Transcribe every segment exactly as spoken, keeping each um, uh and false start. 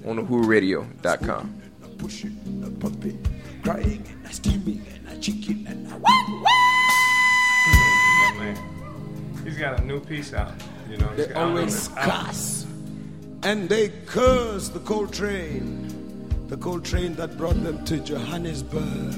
on the who radio dot com. Pushing, pumping, crying, and steaming, and chicken, and Oh, man. He's got a new piece out. You know, he's they got- always cuss. And they curse the coal train. The coal train that brought them to Johannesburg.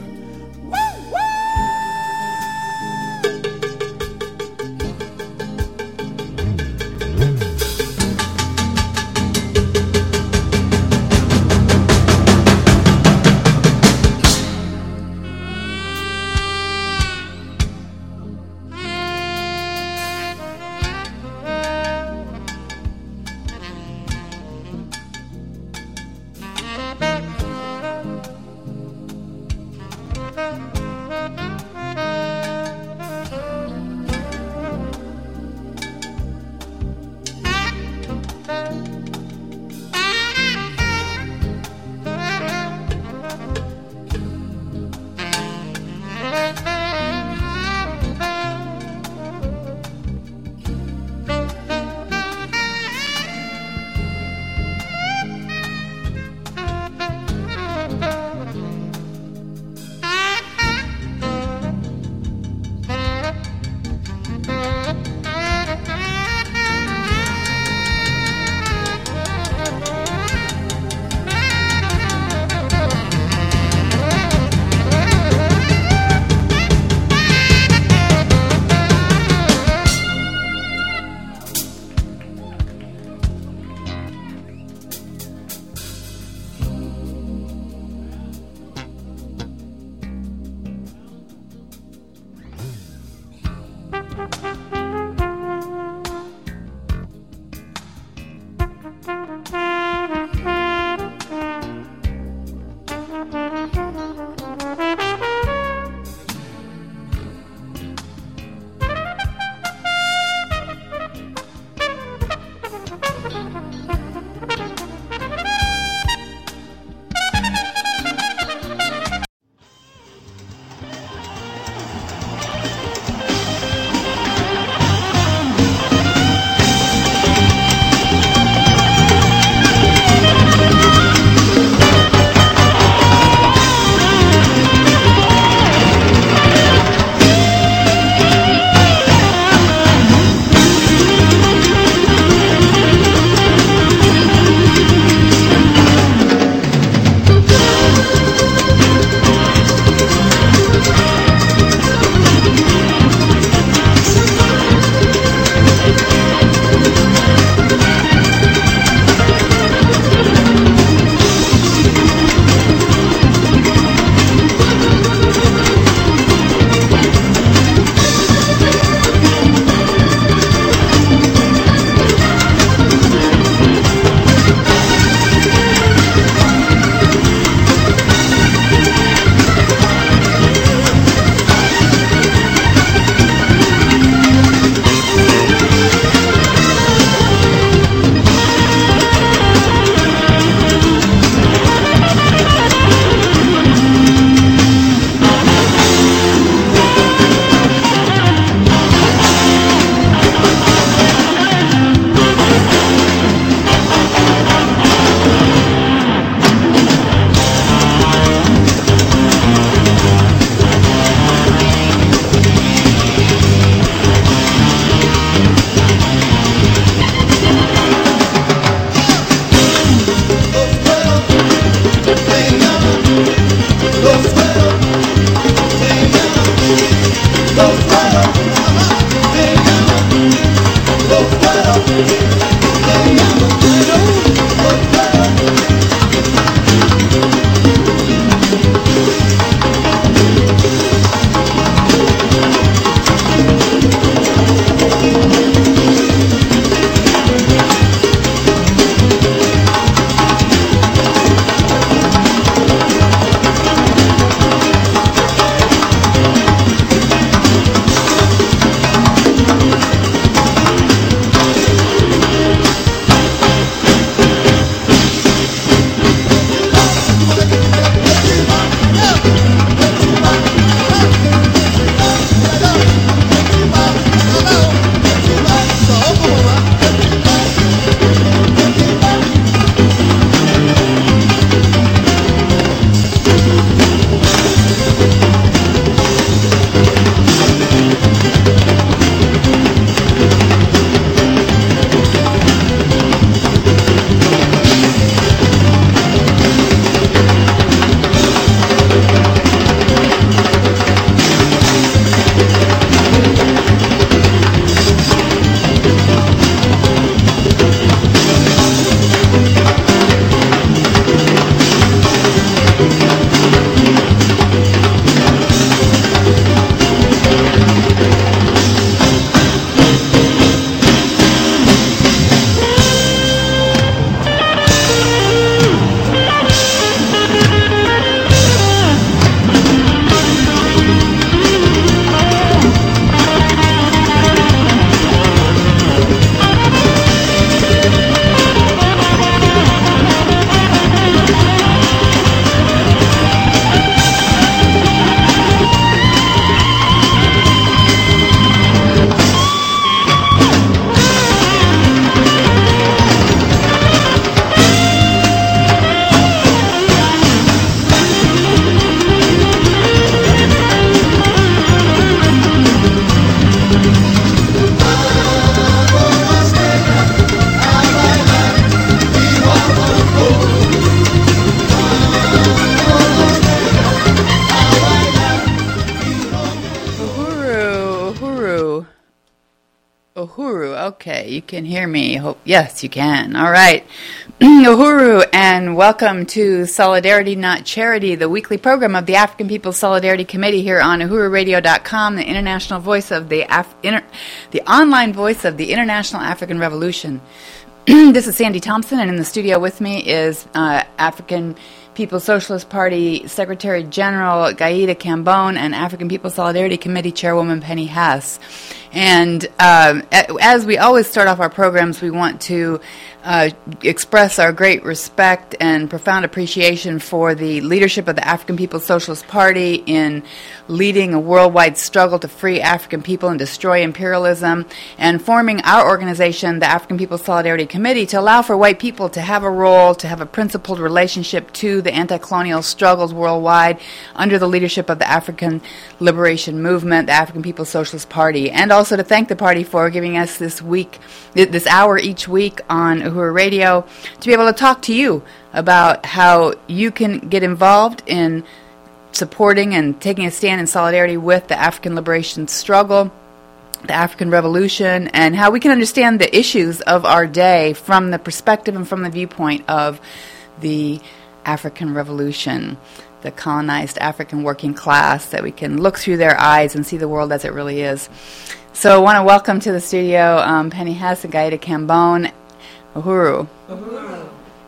Uhuru. Okay, you can hear me. Hope yes, you can. All right. Uhuru, and welcome to Solidarity Not Charity, the weekly program of the African People's Solidarity Committee here on uhuru radio dot com, the international voice of the Af- inter- the online voice of the International African Revolution. This is Sandy Thompson, and in the studio with me is uh, African People's Socialist Party Secretary General Gaida Cambone and African People's Solidarity Committee Chairwoman Penny Hass. And um, as we always start off our programs, we want to uh, express our great respect and profound appreciation for the leadership of the African People's Socialist Party in leading a worldwide struggle to free African people and destroy imperialism, and forming our organization, the African People's Solidarity Committee, to allow for white people to have a role, to have a principled relationship to the anti-colonial struggles worldwide under the leadership of the African Liberation Movement, the African People's Socialist Party, and also to thank the party for giving us this week, this hour each week on Uhuru Radio, to be able to talk to you about how you can get involved in supporting and taking a stand in solidarity with the African liberation struggle, the African Revolution, and how we can understand the issues of our day from the perspective and from the viewpoint of the African Revolution, the colonized African working class, that we can look through their eyes and see the world as it really is. So I want to welcome to the studio um, Penny Hass and Gaida Cambone. Uhuru. Uhuru.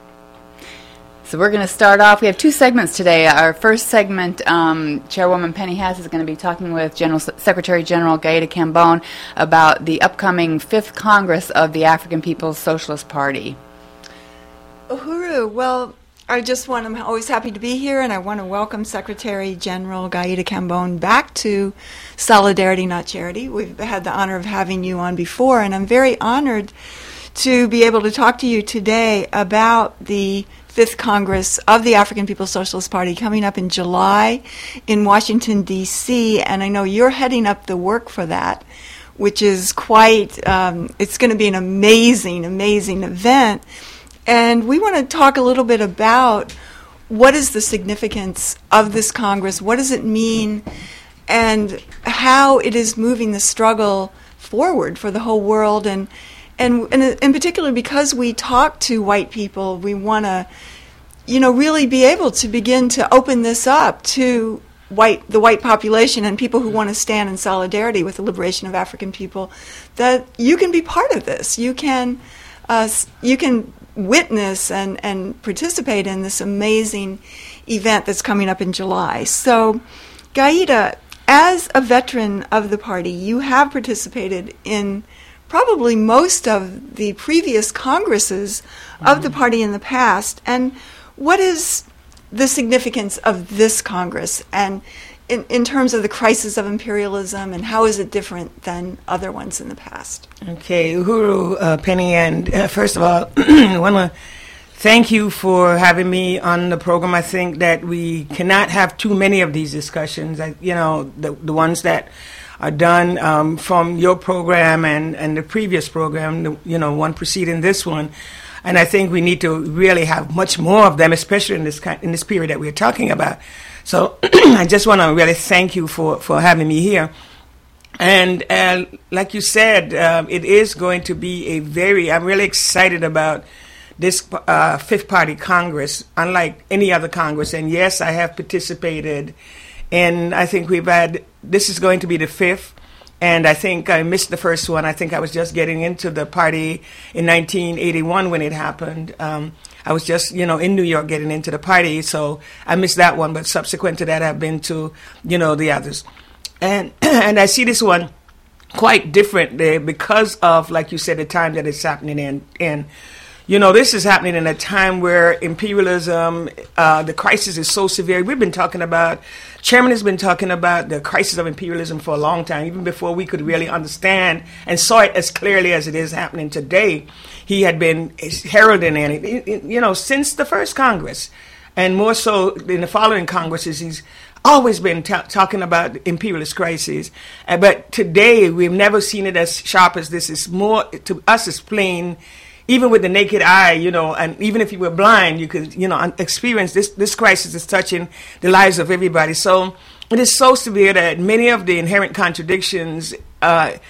So we're going to start off. We have two segments today. Our first segment, um, Chairwoman Penny Hass is going to be talking with General Secretary General Gaida Cambone about the upcoming fifth Congress of the African People's Socialist Party. Uhuru, well, I just want, I'm always happy to be here, and I want to welcome Secretary General Gaida Cambone back to Solidarity Not Charity. We've had the honor of having you on before, and I'm very honored to be able to talk to you today about the fifth Congress of the African People's Socialist Party coming up in July in Washington, D C, and I know you're heading up the work for that, which is quite, um, it's going to be an amazing, amazing event. And we want to talk a little bit about what is the significance of this Congress, what does it mean, and how it is moving the struggle forward for the whole world. And and, and in particular, because we talk to white people, we want to, you know, really be able to begin to open this up to white the white population and people who want to stand in solidarity with the liberation of African people, that you can be part of this. You can uh, you can witness and, and participate in this amazing event that's coming up in July. So, Gaida, as a veteran of the party, you have participated in probably most of the previous congresses mm-hmm. of the party in the past. And what is the significance of this Congress, and in, in terms of the crisis of imperialism, and how is it different than other ones in the past? Okay, Uhuru, uh, Penny, and uh, first of all, I want to thank you for having me on the program. I think that we cannot have too many of these discussions. I, you know, the the ones that are done um, from your program and, and the previous program, the, you know, one preceding this one. And I think we need to really have much more of them, especially in this kind, in this period that we're talking about. So I just want to really thank you for, for having me here. And uh, like you said, uh, it is going to be a very, I'm really excited about this uh, Fifth Party Congress, unlike any other Congress. And yes, I have participated in, I think we've had, this is going to be the fifth. And I think I missed the first one. I think I was just getting into the party in nineteen eighty-one when it happened. Um, I was just, you know, in New York getting into the party, so I missed that one. But subsequent to that, I've been to, you know, the others. And and I see this one quite different there because of, like you said, the time that it's happening in. in You know, this is happening in a time where imperialism, uh, the crisis is so severe. We've been talking about, Chairman has been talking about the crisis of imperialism for a long time, even before we could really understand and saw it as clearly as it is happening today. He had been heralding it, you know, since the first Congress, and more so in the following Congresses. He's always been t- talking about imperialist crises. Uh, but today, we've never seen it as sharp as this. It's more, to us, it's plain. Even with the naked eye, you know, and even if you were blind, you could, you know, experience this. This crisis is touching the lives of everybody. So it is so severe that many of the inherent contradictions uh,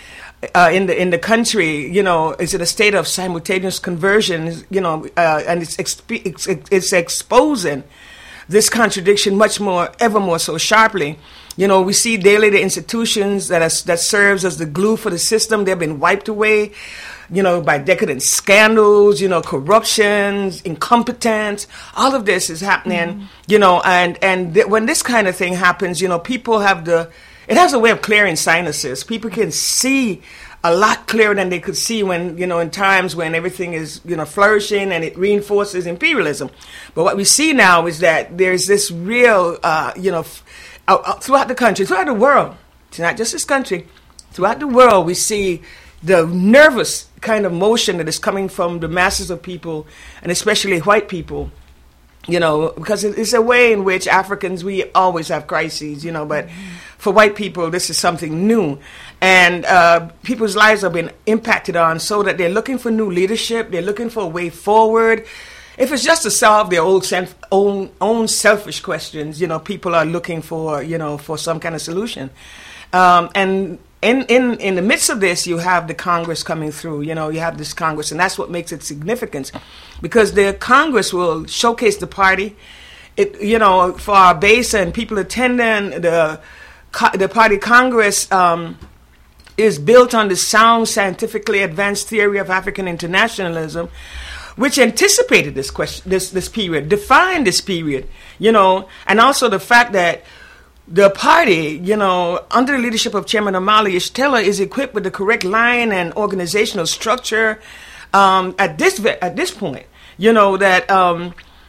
uh, in the in the country, you know, is in a state of simultaneous conversion, you know, uh, and it's, exp- it's it's exposing this contradiction much more, ever more so sharply. You know, we see daily the institutions that are, that serves as the glue for the system, they've been wiped away, you know, by decadent scandals, you know, corruptions, incompetence. All of this is happening, mm-hmm. you know, and, and th- when this kind of thing happens, you know, people have the, it has a way of clearing sinuses. People can see a lot clearer than they could see when, you know, in times when everything is, you know, flourishing and it reinforces imperialism. But what we see now is that there's this real, uh, you know, f- uh, uh, throughout the country, throughout the world, it's not just this country, throughout the world, we see the nervous kind of motion that is coming from the masses of people, and especially white people, you know, because it's a way in which Africans, we always have crises, you know, but for white people, this is something new. And uh, people's lives have been impacted on so that they're looking for new leadership. They're looking for a way forward. If it's just to solve their old self, own, own selfish questions, you know, people are looking for, you know, for some kind of solution. Um, and in, in, in the midst of this, you have the Congress coming through. You know, you have this Congress, and that's what makes it significant, because the Congress will showcase the party. It, you know, for our base and people attending the the party Congress um, is built on the sound, scientifically advanced theory of African internationalism, which anticipated this question, this this period, defined this period. You know, and also the fact that the party, you know, under the leadership of Chairman Omali Yeshitela, is equipped with the correct line and organizational structure um, at this at this point. You know that um,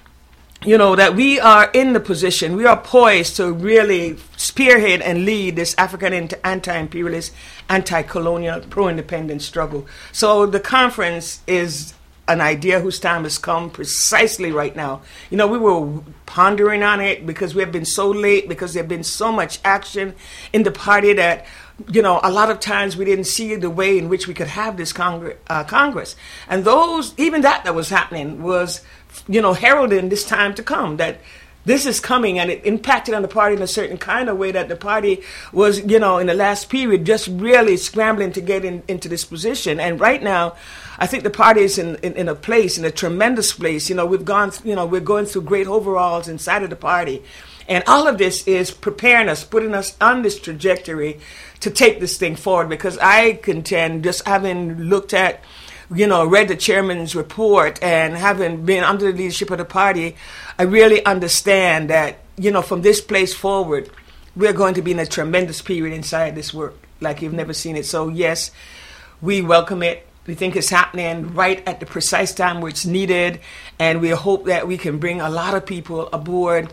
you know that we are in the position, we are poised to really spearhead and lead this African anti-imperialist, anti-colonial, pro-independence struggle. So the conference is an idea whose time has come precisely right now. You know, we were pondering on it because we have been so late, because there have been so much action in the party that, you know, a lot of times we didn't see the way in which we could have this Congre- uh, Congress. And those, even that that was happening was, you know, heralding this time to come, that this is coming, and it impacted on the party in a certain kind of way that the party was, you know, in the last period, just really scrambling to get in, into this position. And right now, I think the party is in, in, in a place, in a tremendous place. You know, we've gone, th- you know, we're going through great overhauls inside of the party. And all of this is preparing us, putting us on this trajectory to take this thing forward. Because I contend, just having looked at, you know, read the chairman's report and having been under the leadership of the party, I really understand that, you know, from this place forward, we're going to be in a tremendous period inside this work like you've never seen it. So, yes, we welcome it. We think it's happening right at the precise time where it's needed, and we hope that we can bring a lot of people aboard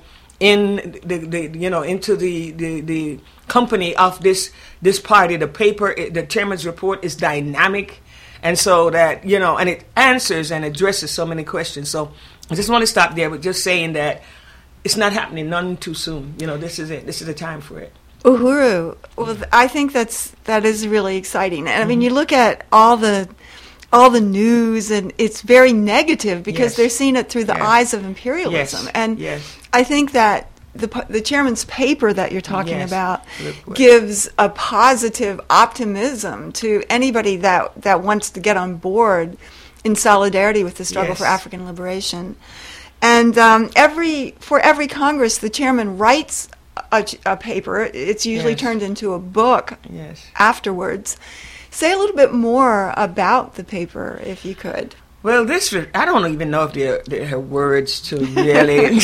in the, the you know, into the, the, the company of this this party. The paper, the chairman's report is dynamic. And so that, you know, and it answers and addresses so many questions. So I just want to stop there with just saying that it's not happening none too soon. You know, this is it. This is the time for it. Uhuru, well, I think that's that is really exciting. And I mean, you look at all the all the news, and it's very negative because Yes. they're seeing it through the Yes. eyes of imperialism. Yes. And Yes. I think that the the chairman's paper that you're talking Yes. about Look what- gives a positive optimism to anybody that that wants to get on board in solidarity with the struggle Yes. for African liberation. And um, every for every Congress, the chairman writes a, a paper. It's usually Yes. turned into a book Yes. afterwards. Say a little bit more about the paper, if you could. Well, this, I don't even know if there, there are words to really,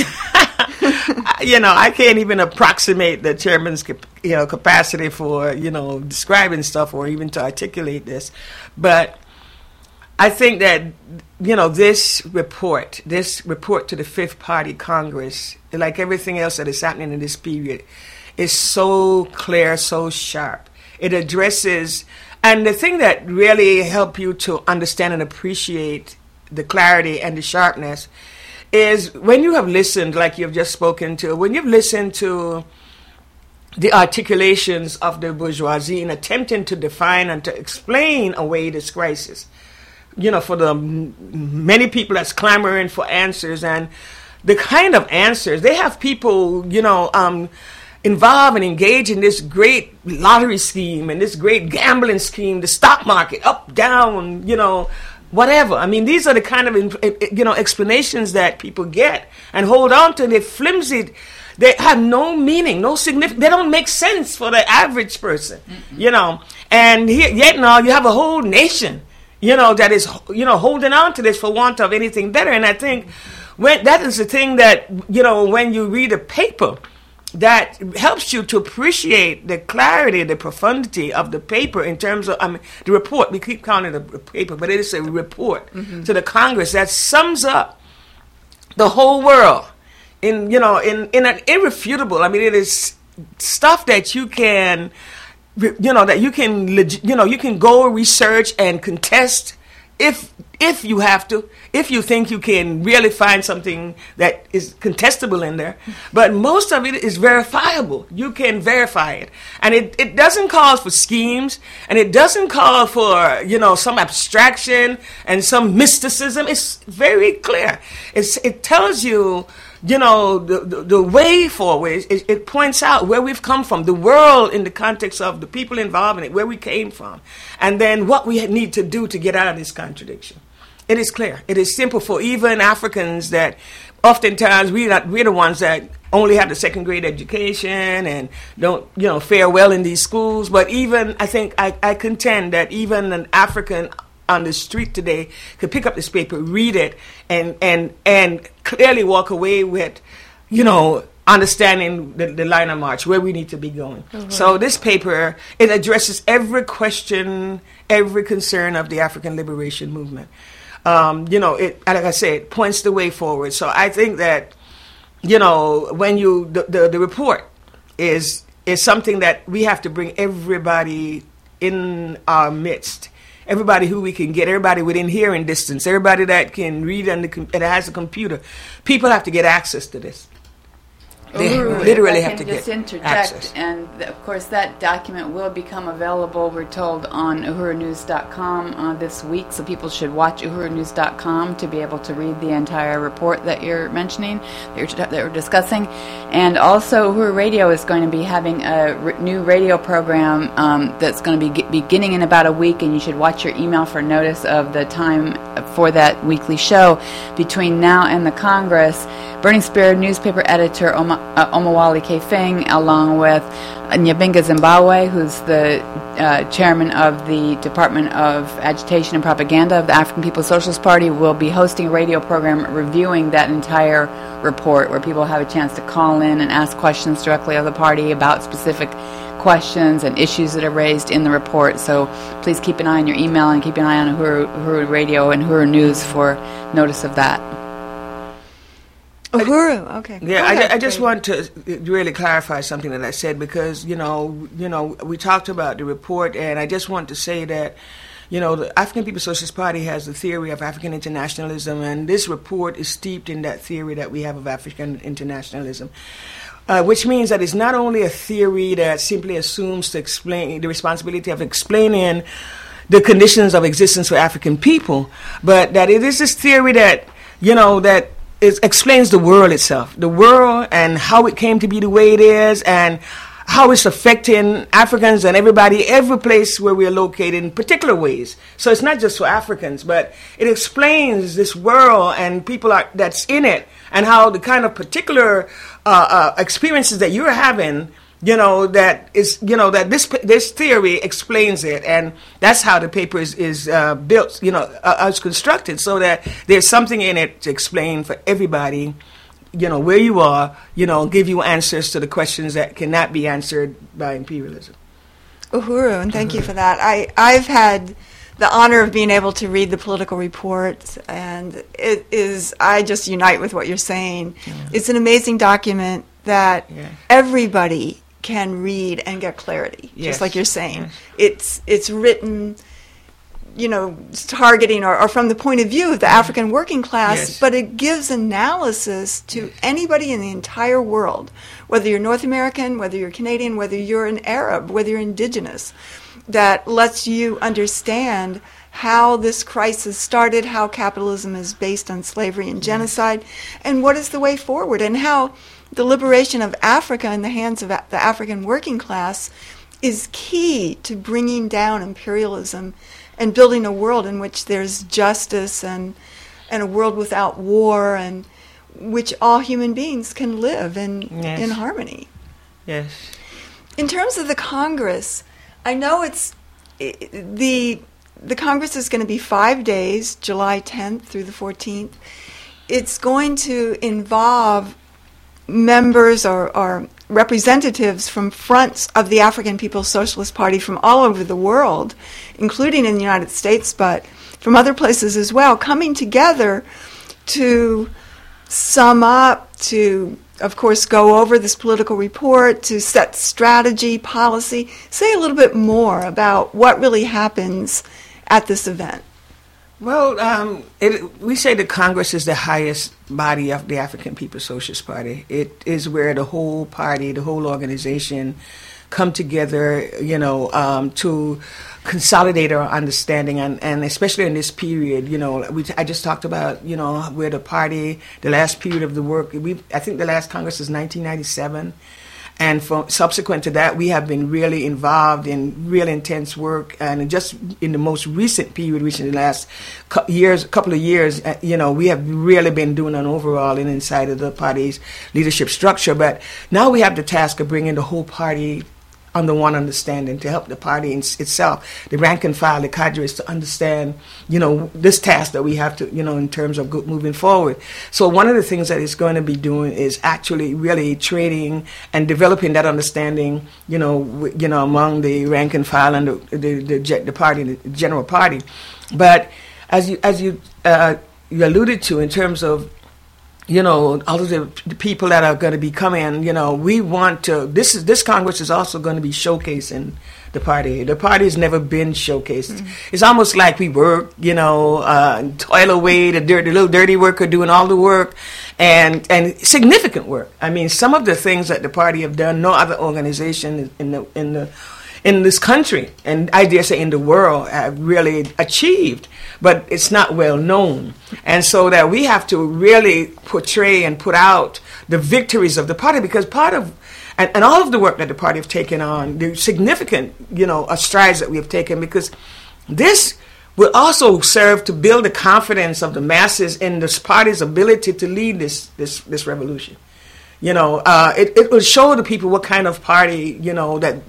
you know, I can't even approximate the chairman's, cap- you know, capacity for, you know, describing stuff or even to articulate this. But I think that, you know, this report, this report to the Fifth Party Congress, like everything else that is happening in this period, is so clear, so sharp. It addresses, and the thing that really help you to understand and appreciate the clarity and the sharpness is when you have listened, like you've just spoken to, when you've listened to the articulations of the bourgeoisie in attempting to define and to explain away this crisis, you know, for the m- many people that's clamoring for answers, and the kind of answers, they have people, you know, um, involved and engaged in this great lottery scheme and this great gambling scheme, the stock market, up, down, you know, whatever. I mean, these are the kind of, you know, explanations that people get and hold on to. They're flimsy. They have no meaning, no significance. They don't make sense for the average person, mm-hmm. you know. And here, yet now you have a whole nation, you know, that is, you know, holding on to this for want of anything better. And I think when that is the thing that, you know, when you read a paper, that helps you to appreciate the clarity, the profundity of the paper in terms of, I mean, the report. We keep calling it a paper, but it is a report mm-hmm. to the Congress that sums up the whole world in, you know, in, in an irrefutable, I mean, it is stuff that you can, you know, that you can, you know, you can go research and contest if if you have to, if you think you can really find something that is contestable in there. But most of it is verifiable. You can verify it. And it, it doesn't call for schemes, and it doesn't call for, you know, some abstraction and some mysticism. It's very clear. It's, it tells you, you know, the, the, the way forward. It, it points out where we've come from, the world in the context of the people involved in it, where we came from, and then what we need to do to get out of this contradiction. It is clear. It is simple for even Africans that oftentimes we not, we're the ones that only have the second grade education and don't, you know, fare well in these schools. But even, I think, I, I contend that even an African on the street today could pick up this paper, read it, and and and clearly walk away with, you know, understanding the, the line of march, where we need to be going. Mm-hmm. So this paper, it addresses every question, every concern of the African liberation movement. Um, you know, it, like I said, it points the way forward. So I think that, you know, when you, the, the, the report is is something that we have to bring everybody in our midst, everybody who we can get, everybody within hearing distance, everybody that can read and that has a computer. People have to get access to this. They Uhuru, literally if I have to can just get interject, access. And th- of course that document will become available, we're told, on uhuru news dot com uh, this week, so people should watch uhuru news dot com to be able to read the entire report that you're mentioning, that, you're, that we're discussing. And also Uhuru Radio is going to be having a r- new radio program um, that's going to be g- beginning in about a week, and you should watch your email for notice of the time for that weekly show. Between now and the Congress, Burning Spear newspaper editor Oma, uh, Omawali Kefing, along with Nyabinga Zimbabwe, who's the uh, chairman of the Department of Agitation and Propaganda of the African People's Socialist Party, will be hosting a radio program reviewing that entire report, where people have a chance to call in and ask questions directly of the party about specific questions and issues that are raised in the report. So please keep an eye on your email and keep an eye on Uhuru, Uhuru Radio and Uhuru News for notice of that. Uhuru, okay. Yeah, I, I just want to really clarify something that I said, because, you know, you know, we talked about the report, and I just want to say that, you know, the African People's Socialist Party has the theory of African internationalism, and this report is steeped in that theory that we have of African internationalism. Uh, which means that it's not only a theory that simply assumes to explain the responsibility of explaining the conditions of existence for African people, but that it is this theory that, you know, that it explains the world itself, the world and how it came to be the way it is, and how it's affecting Africans and everybody, every place where we are located in particular ways. So it's not just for Africans, but it explains this world and people are, that's in it, and how the kind of particular uh, uh, experiences that you're having, you know, that is, you know, that this this theory explains it, and that's how the paper is, is uh, built, you know, uh, is constructed, so that there's something in it to explain for everybody, you know, where you are, you know, give you answers to the questions that cannot be answered by imperialism. Uhuru, and thank you for that. I, I've had the honor of being able to read the political report, and it is, I just unite with what you're saying. Yeah. It's an amazing document that yeah. everybody can read and get clarity, yes. just like you're saying. Yes. It's it's written, you know, targeting or, or from the point of view of the African working class, yes. but it gives analysis to yes. anybody in the entire world, whether you're North American, whether you're Canadian, whether you're an Arab, whether you're indigenous, that lets you understand how this crisis started, how capitalism is based on slavery and genocide, and what is the way forward, and how the liberation of Africa in the hands of the African working class is key to bringing down imperialism and building a world in which there's justice and and a world without war, and which all human beings can live in Yes. in harmony. Yes. In terms of the Congress, I know it's i the the Congress is going to be five days, July tenth through the fourteenth. It's going to involve members or, or representatives from fronts of the African People's Socialist Party from all over the world, including in the United States, but from other places as well, coming together to sum up, to, of course, go over this political report, to set strategy, policy. Say a little bit more about what really happens at this event. Well, um, it, we say that Congress is the highest body of the African People's Socialist Party. It is where the whole party, the whole organization come together, you know, um, to consolidate our understanding, and, and especially in this period, you know, we, I just talked about, you know, where the party, the last period of the work, we, I think the last Congress is nineteen ninety-seven. And from subsequent to that, we have been really involved in real intense work. And just in the most recent period, which in the last co- years, couple of years, uh, you know, we have really been doing an overall and inside of the party's leadership structure. But now we have the task of bringing the whole party under one understanding to help the party in, itself, the rank and file, the cadres, to understand, you know, this task that we have to, you know, in terms of go, moving forward. So one of the things that it's going to be doing is actually really training and developing that understanding, you know, w- you know, among the rank and file and the the, the, the party, the general party. But as you as you uh, you alluded to, in terms of, you know, all of the, the people that are going to be coming, you know, we want to, this is this Congress is also going to be showcasing the party. The party has never been showcased. Mm-hmm. It's almost like we work, you know, uh, toil away, the, dirty, the little dirty worker doing all the work, and and significant work. I mean, some of the things that the party have done, no other organization in the in the in this country, and I dare say in the world, have really achieved, but it's not well known. And so that we have to really portray and put out the victories of the party, because part of, and, and all of the work that the party have taken on, the significant, you know, uh, strides that we have taken, because this will also serve to build the confidence of the masses in this party's ability to lead this this, this revolution. You know, uh, it, it will show the people what kind of party, you know, that.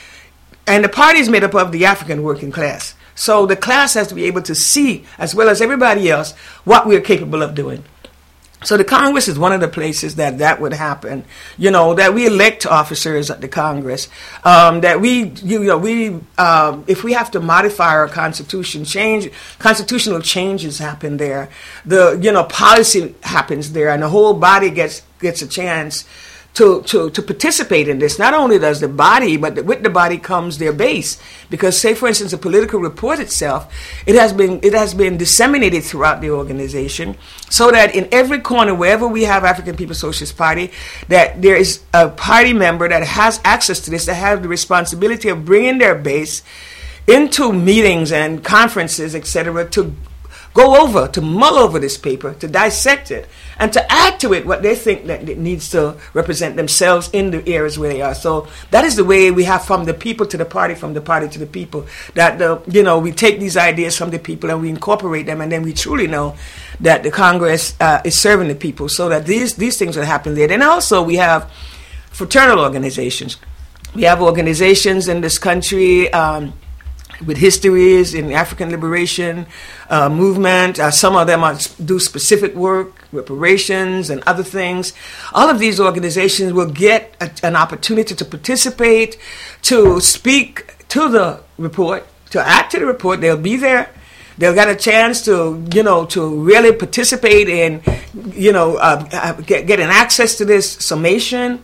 And the party is made up of the African working class. So the class has to be able to see, as well as everybody else, what we're capable of doing. So the Congress is one of the places that that would happen. You know, that we elect officers at the Congress. Um, that we, you know, we, um, if we have to modify our Constitution, change, constitutional changes happen there. The, you know, policy happens there, and the whole body gets gets a chance To, to, to participate in this. Not only does the body, but the, with the body comes their base. Because, say, for instance, the political report itself, it has been it has been disseminated throughout the organization, so that in every corner, wherever we have African People's Socialist Party, that there is a party member that has access to this, that has the responsibility of bringing their base into meetings and conferences, et cetera, to go over, to mull over this paper, to dissect it, and to add to it what they think that it needs to represent themselves in the areas where they are. So that is the way we have from the people to the party, from the party to the people. That the you know we take these ideas from the people and we incorporate them, and then we truly know that the Congress uh, is serving the people. So that these these things will happen there. And also we have fraternal organizations. We have organizations in this country. Um, with histories in African liberation uh, movement. Uh, some of them are, do specific work, reparations and other things. All of these organizations will get a, an opportunity to participate, to speak to the report, to add to the report. They'll be there. They'll get a chance to, you know, to really participate in, you know, uh, get, getting access to this summation.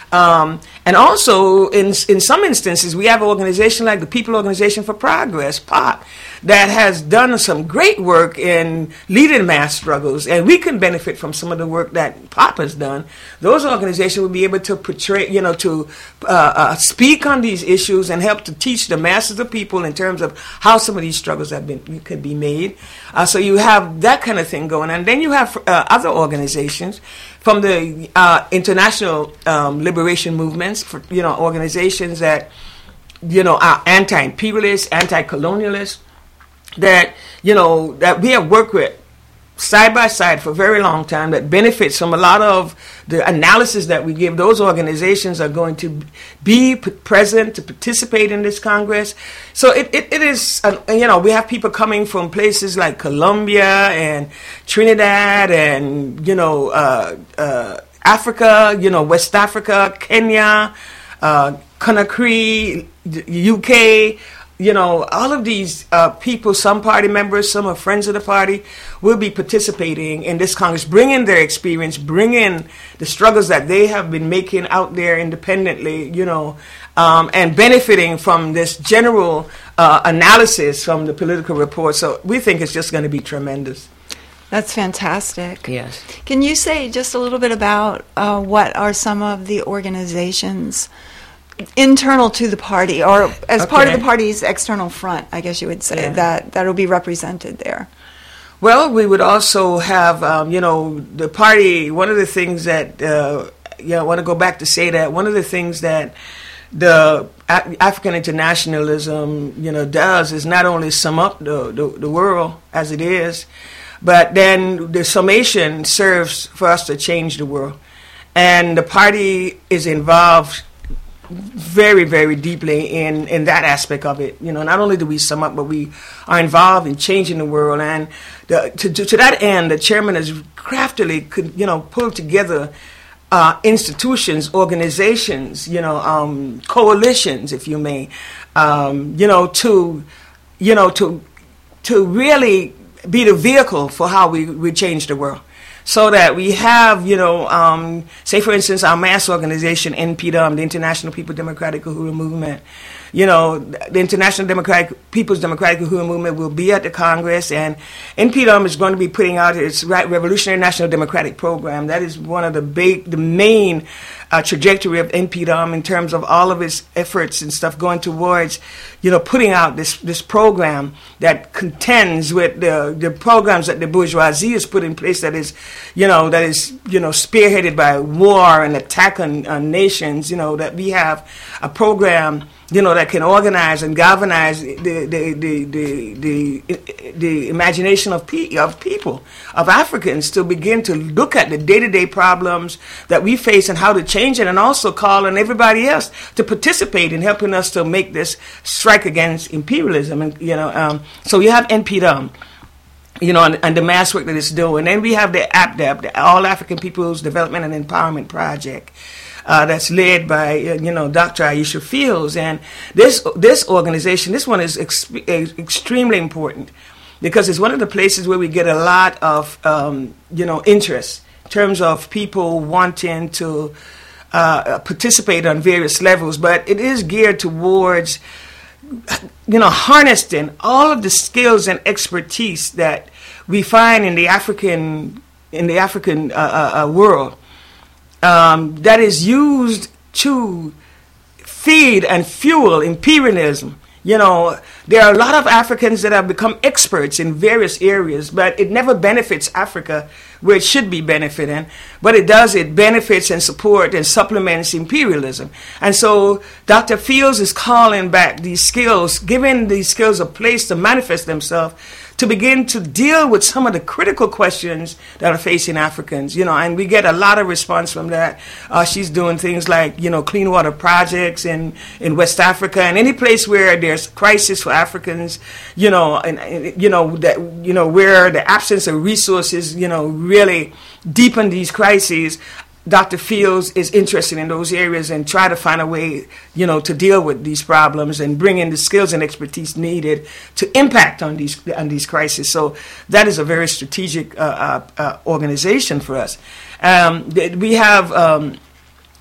Um, and also, in in some instances, we have an organization like the People Organization for Progress, P O P, that has done some great work in leading mass struggles, and we can benefit from some of the work that P O P has done. Those organizations will be able to portray, you know, to uh, uh, speak on these issues and help to teach the masses of people in terms of how some of these struggles have been could be made. Uh, so you have that kind of thing going, and then you have uh, other organizations from the uh, international um, liberation movements, for, you know, organizations that, you know, are anti-imperialist, anti-colonialist, that, you know, that we have worked with side by side for a very long time, that benefits from a lot of the analysis that we give. Those organizations are going to be p- present to participate in this Congress. So it, it, it is, uh, you know, we have people coming from places like Colombia and Trinidad and, you know, uh, uh, Africa, you know, West Africa, Kenya, uh, Conakry, U K. You know, all of these uh, people, some party members, some are friends of the party, will be participating in this Congress, bringing their experience, bringing the struggles that they have been making out there independently, you know, um, and benefiting from this general uh, analysis from the political report. So we think it's just going to be tremendous. That's fantastic. Yes. Can you say just a little bit about uh, what are some of the organizations internal to the party, or as Okay. part of the party's external front, I guess you would say, Yeah. that that will be represented there? Well, we would also have, um, you know, the party, one of the things that, uh, yeah, I want to go back to say that one of the things that the A- African internationalism, you know, does is not only sum up the, the, the world as it is, but then the summation serves for us to change the world. And the party is involved very, very deeply in, in that aspect of it. You know, not only do we sum up, but we are involved in changing the world. And the, to, to, to that end, the chairman has craftily, could, you know, pulled together uh, institutions, organizations, you know, um, coalitions, if you may, um, you know, to, you know, to, to really be the vehicle for how we, we change the world. So that we have, you know, um, say for instance, our mass organization, N P D U M, the International People Democratic Uhuru Movement. You know, the International Democratic People's Democratic Uhuru Movement will be at the Congress, and N P D U M is going to be putting out its Revolutionary National Democratic Program. That is one of the big, the main uh, trajectory of N P D U M in terms of all of its efforts and stuff going towards, you know, putting out this this program that contends with the the programs that the bourgeoisie has put in place. That is, you know, that is, you know, spearheaded by war and attack on, on nations. You know, that we have a program, you know, that can organize and galvanize the the the the, the, the imagination of pe- of people, of Africans, to begin to look at the day-to-day problems that we face and how to change it, and also call on everybody else to participate in helping us to make this strike against imperialism. And you know, um, so we have N P D U M. You know, and, and the mass work that it's doing. And then we have the A P D E P, the All African People's Development and Empowerment Project. Uh, that's led by, uh, you know, Doctor Aisha Fields. And this this organization, this one is ex- extremely important because it's one of the places where we get a lot of, um, you know, interest in terms of people wanting to uh, participate on various levels. But it is geared towards, you know, harnessing all of the skills and expertise that we find in the African in the African uh, uh, world. Um, that is used to feed and fuel imperialism. You know, there are a lot of Africans that have become experts in various areas, but it never benefits Africa where it should be benefiting. But it does, it benefits and supports and supplements imperialism. And so Doctor Fields is calling back these skills, giving these skills a place to manifest themselves, to begin to deal with some of the critical questions that are facing Africans, you know, and we get a lot of response from that. Uh, she's doing things like, you know, clean water projects in, in West Africa and any place where there's crisis for Africans, you know, and, and you know that you know where the absence of resources, you know, really deepen these crises. Doctor Fields is interested in those areas and try to find a way, you know, to deal with these problems and bring in the skills and expertise needed to impact on these on these crises. So that is a very strategic uh, uh, uh, organization for us. Um, we have, um,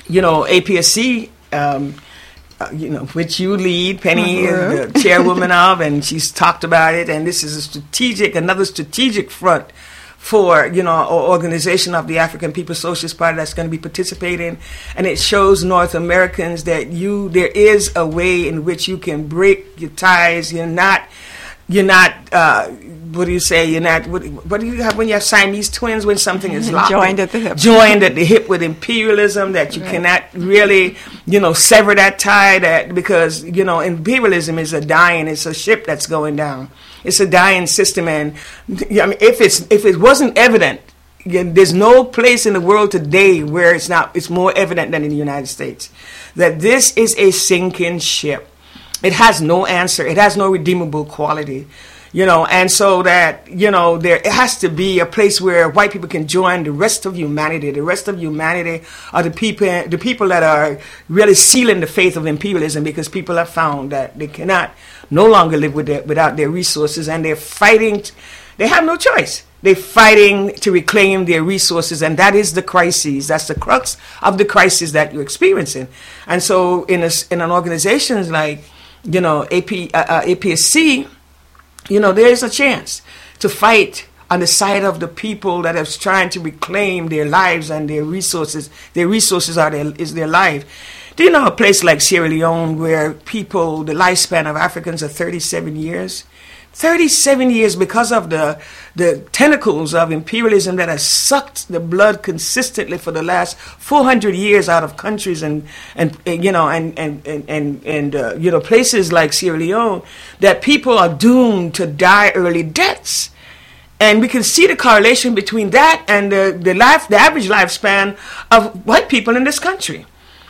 you know, A P S C, um, uh, you know, which you lead, Penny is the chairwoman of, and she's talked about it, and this is a strategic, another strategic front for, you know, our organization of the African People's Socialist Party that's going to be participating, and it shows North Americans that you, there is a way in which you can break your ties. You're not, you're not, uh, what do you say, you're not, what, what do you have when you have Siamese twins, when something is locked? Joined at the hip. Joined at the hip with imperialism, that you right. cannot really, you know, sever that tie, that, because, you know, imperialism is a dying, it's a ship that's going down. It's a dying system, and I mean, if it's if it wasn't evident, there's no place in the world today where it's not it's more evident than in the United States that this is a sinking ship. It has no answer. It has no redeemable quality, you know, and so that, you know, there it has to be a place where white people can join the rest of humanity. The rest of humanity are the people the people that are really sealing the faith of imperialism, because people have found that they cannot no longer live with their, without their resources, and they're fighting. T- they have no choice. They're fighting to reclaim their resources, and that is the crisis. That's the crux of the crisis that you're experiencing. And so, in a, in an organization like, you know, A P, uh, uh, A P S C, you know, there is a chance to fight on the side of the people that are trying to reclaim their lives and their resources. Their resources are their, is their life. Do you know a place like Sierra Leone where people, the lifespan of Africans are thirty-seven years? thirty-seven years, because of the the tentacles of imperialism that has sucked the blood consistently for the last four hundred years out of countries and, and, and you know, and, and, and, and, and uh, you know, places like Sierra Leone, that people are doomed to die early deaths. And we can see the correlation between that and the, the life, the average lifespan of white people in this country.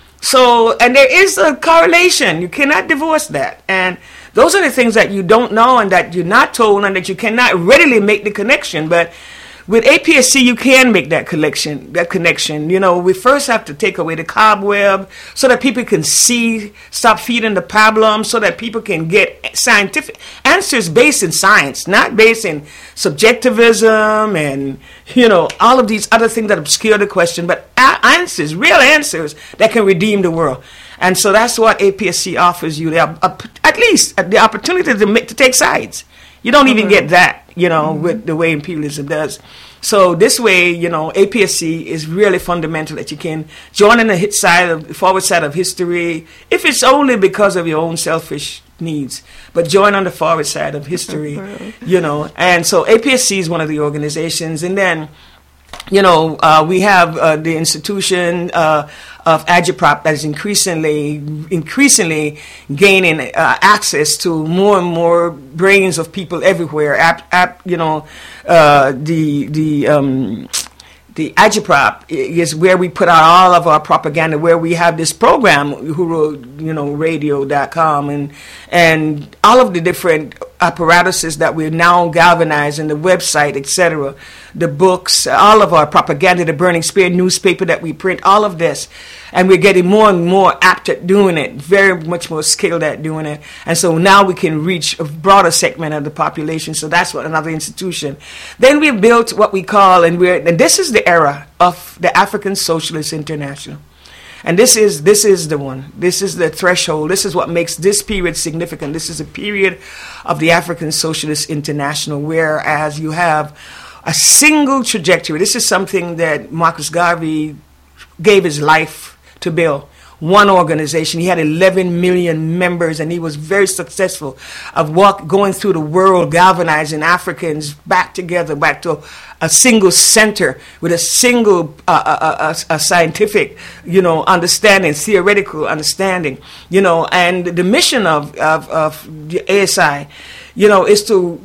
So, and there is a correlation. You cannot divorce that. And those are the things that you don't know and that you're not told and that you cannot readily make the connection. But with A P S C, you can make that connection. That connection. You know, we first have to take away the cobweb so that people can see, stop feeding the pablum, so that people can get scientific answers based in science, not based in subjectivism and, you know, all of these other things that obscure the question, but answers, real answers that can redeem the world. And so that's what A P S C offers you, the, uh, at least the opportunity to make, to take sides. You don't even get that, you know, mm-hmm. with the way imperialism does. So this way, you know, A P S C is really fundamental, that you can join in the hit side of the forward side of history, if it's only because of your own selfish needs, but join on the forward side of history, you know. And so A P S C is one of the organizations, and then, you know, uh, we have uh, the institution uh, of Agitprop that is increasingly, increasingly gaining uh, access to more and more brains of people everywhere. App, app, you know, uh, the the um, the Agitprop is where we put out all of our propaganda. Where we have this program, Uhuru, you know, radio dot com, and and all of the different apparatuses that we're now galvanizing, the website, et cetera, the books, all of our propaganda, the Burning Spear newspaper that we print, all of this. And we're getting more and more apt at doing it, very much more skilled at doing it. And so now we can reach a broader segment of the population. So that's what another institution. Then we built what we call, and we're, and this is the era of the African Socialist International. And this is this is the one. This is the threshold. This is what makes this period significant. This is a period of the African Socialist International, whereas you have a single trajectory. This is something that Marcus Garvey gave his life to build. One organization. He had eleven million members, and he was very successful of walk, going through the world, galvanizing Africans back together, back to a single center with a single uh, uh, uh, a scientific, you know, understanding, theoretical understanding, you know. And the mission of of, of the A S I, you know, is to,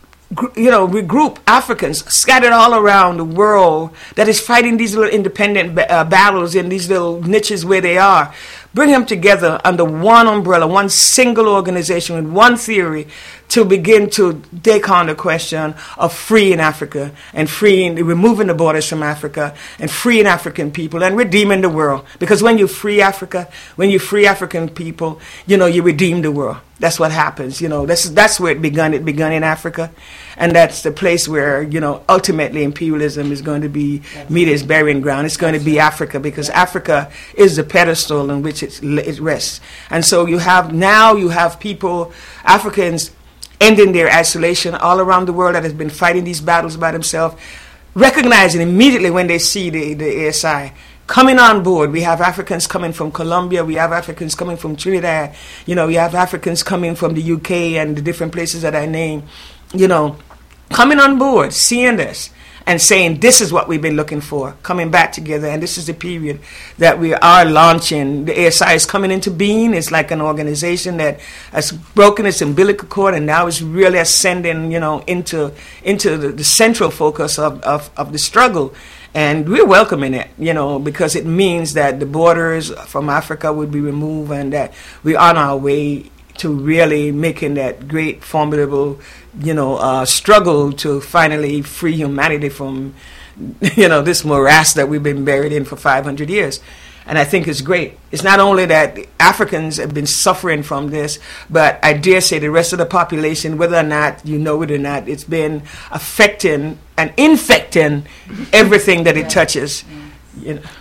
you know, regroup Africans scattered all around the world that is fighting these little independent uh, battles in these little niches where they are. Bring them together under one umbrella, one single organization with one theory to begin to take on the question of freeing Africa and freeing, removing the borders from Africa and freeing African people and redeeming the world. Because when you free Africa, when you free African people, you know, you redeem the world. That's what happens. You know, that's that's where it begun. It begun in Africa, and that's the place where, you know, ultimately imperialism is going to be meet its burying ground. It's going to be Africa, because Africa is the pedestal on which it's, it rests. And so you have now you have people, Africans, ending their isolation all around the world that has been fighting these battles by themselves, recognizing immediately when they see the, the A S I coming on board. We have Africans coming from Colombia, we have Africans coming from Trinidad, you know, we have Africans coming from the U K and the different places that I named, you know, coming on board, seeing this, and saying this is what we've been looking for, coming back together, and this is the period that we are launching. The A S I is coming into being. It's like an organization that has broken its umbilical cord and now is really ascending, you know, into into the, the central focus of, of, of the struggle. And we're welcoming it, you know, because it means that the borders from Africa would be removed and that we're on our way to really making that great, formidable, you know, uh, struggle to finally free humanity from, you know, this morass that we've been buried in for five hundred years. And I think it's great. It's not only that Africans have been suffering from this, but I dare say the rest of the population, whether or not you know it or not, it's been affecting and infecting everything that it touches. You know.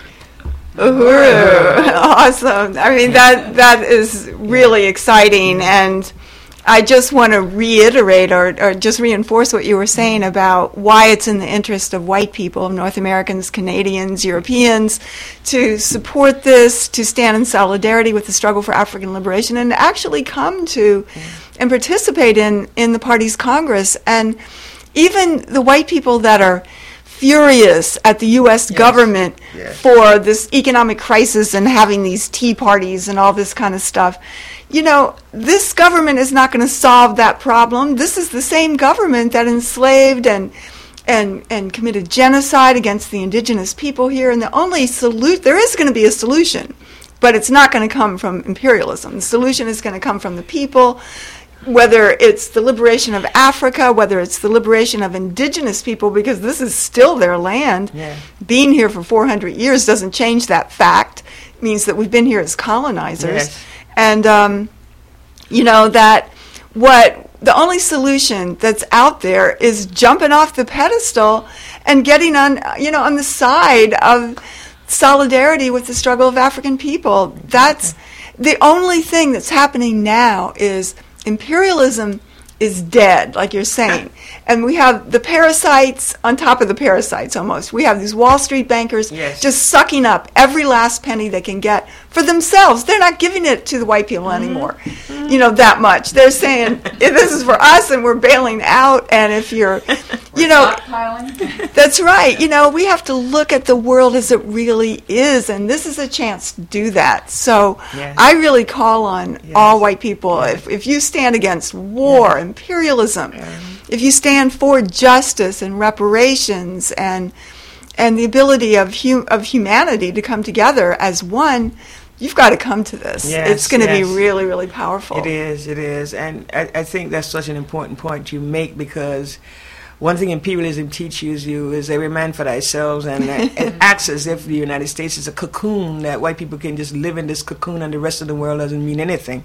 Uhuru. Awesome. I mean, that that is really exciting. And I just want to reiterate or, or just reinforce what you were saying about why it's in the interest of white people, North Americans, Canadians, Europeans, to support this, to stand in solidarity with the struggle for African liberation, and actually come to and participate in, in the party's Congress. And even the white people that are furious at the U S yes. government yes. for this economic crisis and having these tea parties and all this kind of stuff. You know, this government is not going to solve that problem. This is the same government that enslaved and and and committed genocide against the indigenous people here. And the only solution, there is going to be a solution, but it's not going to come from imperialism. The solution is going to come from the people, whether it's the liberation of Africa, whether it's the liberation of indigenous people, because this is still their land. Yeah. Being here for four hundred years doesn't change that fact. It means that we've been here as colonizers. Yes. And, um, you know, that what the only solution that's out there is jumping off the pedestal and getting on, you know, on the side of solidarity with the struggle of African people. That's the only thing that's happening now is imperialism is dead, like you're saying. And we have the parasites on top of the parasites almost. We have these Wall Street bankers yes. just sucking up every last penny they can get for themselves. They're not giving it to the white people mm-hmm. anymore, mm-hmm. you know, that much. They're saying, this is for us and we're bailing out. And if you're, you know, that's right. You know, we have to look at the world as it really is. And this is a chance to do that. So yes. I really call on yes. all white people, yes. if, if you stand against war, yes. imperialism, yes. if you stand for justice and reparations and and the ability of hu- of humanity to come together as one, you've got to come to this. Yes, it's going to yes. be really, really powerful. It is, it is. And I, I think that's such an important point you make, because one thing imperialism teaches you is every man for thyself, and it acts as if the United States is a cocoon, that white people can just live in this cocoon and the rest of the world doesn't mean anything.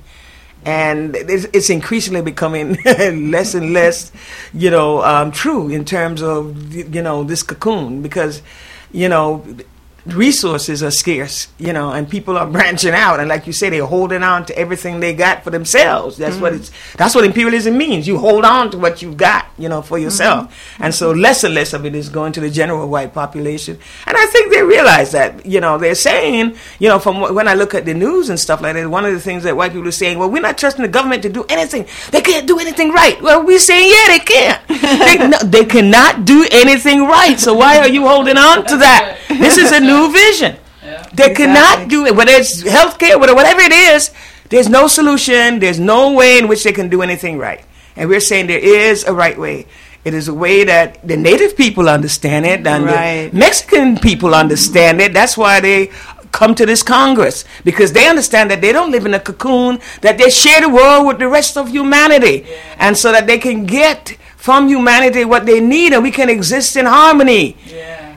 And it's, it's increasingly becoming less and less, you know, um, true in terms of, you know, this cocoon, because, you know, resources are scarce, you know, and people are branching out, and like you say, they're holding on to everything they got for themselves. That's mm-hmm. what it's. That's what imperialism means. You hold on to what you've got, you know, for yourself. Mm-hmm. And so less and less of it is going to the general white population. And I think they realize that. You know, they're saying, you know, from when I look at the news and stuff like that, one of the things that white people are saying, well, we're not trusting the government to do anything. They can't do anything right. Well, we're saying, yeah, they can't. they, no, they cannot do anything right. So why are you holding on to that? This is a new vision. Yeah, they exactly. cannot do it, whether it's healthcare, whether whatever it is. There's no solution. There's no way in which they can do anything right. And we're saying there is a right way. It is a way that the native people understand it, and right. the Mexican people understand it. That's why they come to this Congress, because they understand that they don't live in a cocoon, that they share the world with the rest of humanity, yeah. and so that they can get from humanity what they need, and we can exist in harmony. Yeah.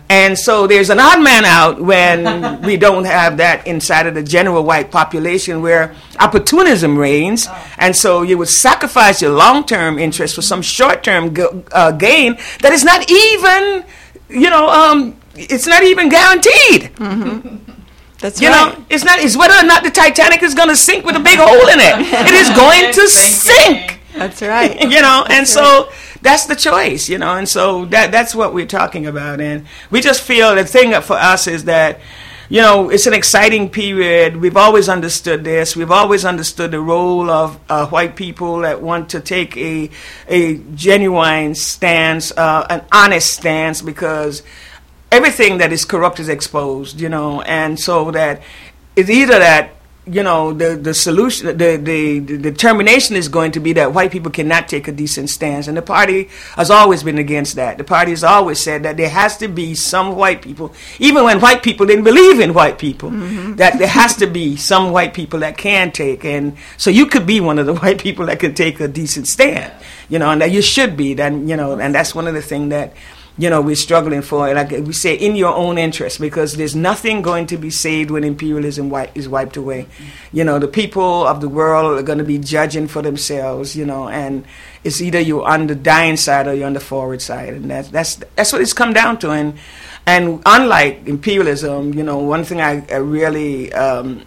And so there's an odd man out when we don't have that inside of the general white population where opportunism reigns. Oh. And so you would sacrifice your long-term interest for some short-term go- uh, gain that is not even, you know, um, it's not even guaranteed. Mm-hmm. That's you right. know, it's not. It's whether or not the Titanic is going to sink with a big hole in it. It is going to sink. That's right. You know, that's and so right. that's the choice. You know, and so that that's what we're talking about. And we just feel the thing for us is that, you know, it's an exciting period. We've always understood this. We've always understood the role of uh, white people that want to take a a genuine stance, uh, an honest stance, because everything that is corrupt is exposed, you know, and so that it's either that, you know, the, the solution, the, the, the determination is going to be that white people cannot take a decent stance. And the party has always been against that. The party has always said that there has to be some white people, even when white people didn't believe in white people, mm-hmm. that there has to be some white people that can take. And so you could be one of the white people that can take a decent stand, you know, and that you should be. Then, you know, and that's one of the things that, you know, we're struggling for. And like we say, in your own interest, because there's nothing going to be saved when imperialism wi- is wiped away. You know, the people of the world are going to be judging for themselves, you know, and it's either you're on the dying side or you're on the forward side. And that's that's that's what it's come down to. And and unlike imperialism, you know, one thing I, I really, um,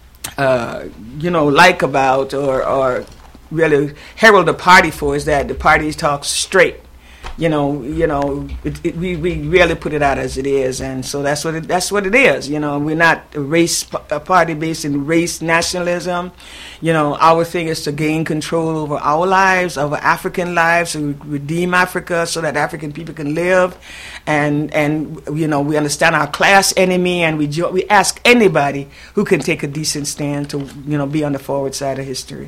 uh, you know, like about or, or really herald the party for is that the party talks straight. You know, you know, it, it, we we really put it out as it is, and so that's what it, that's what it is. You know, we're not a race a party based in race nationalism. You know, our thing is to gain control over our lives, over African lives, and redeem Africa so that African people can live, and and you know, we understand our class enemy, and we jo- we ask anybody who can take a decent stand to, you know, be on the forward side of history.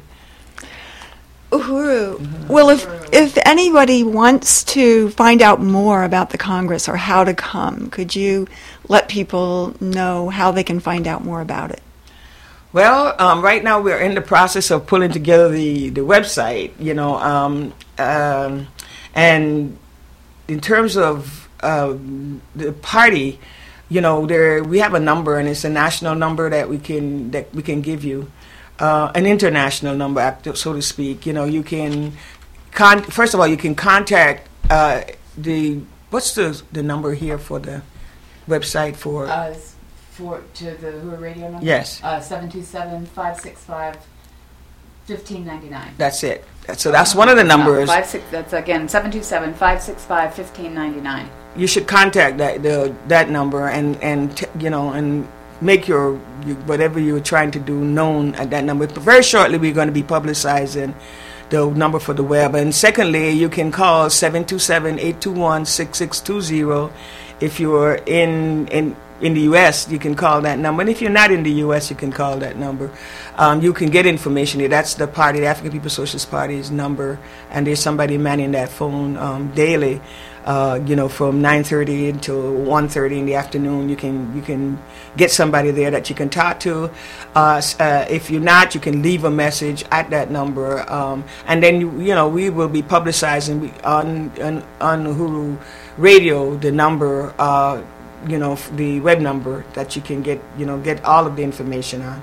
Uhuru. Mm-hmm. Well, if if anybody wants to find out more about the Congress or how to come, could you let people know how they can find out more about it? Well, um, right now we're in the process of pulling together the, the website, you know, um, um, and in terms of uh, the party, you know, there we have a number, and it's a national number that we can that we can give you. Uh, an international number, so to speak. You know, you can, con- first of all, you can contact uh, the, what's the the number here for the website for? Uh, for to the Uhuru Radio number? Yes. Uh, seven two seven, five six five, one five nine nine. That's it. So that's one of the numbers. No, five, six, that's again, seven two seven, five six five, one five nine nine. You should contact that the that number and, and t- you know, and make your, your whatever you're trying to do known at that number. But very shortly we're going to be publicizing the number for the web. And secondly, you can call seven two seven, eight two one, six six two zero. If you're in in in the U S, you can call that number. And if you're not in the U S, you can call that number. Um, you can get information. That's the party, the African People's Socialist Party's number. And there's somebody manning that phone um, daily. Uh, you know, from nine thirty until one thirty in the afternoon, you can you can get somebody there that you can talk to. Uh, uh, if you're not, you can leave a message at that number, um, and then you, you know we will be publicizing on on, on Uhuru Radio the number, uh, you know, the web number that you can get you know get all of the information on.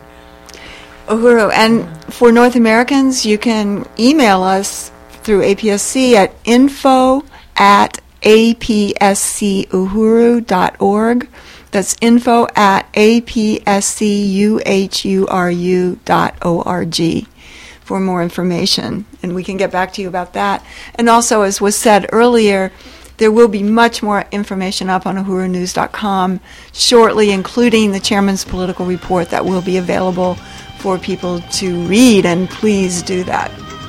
Uhuru, and for North Americans, you can email us through A P S C at info at A P S C uhuru dot org. That's info at A P S C uhuru dot org for more information. And we can get back to you about that. And also, as was said earlier, there will be much more information up on uhuru news dot com shortly, including the chairman's political report that will be available for people to read, and please do that.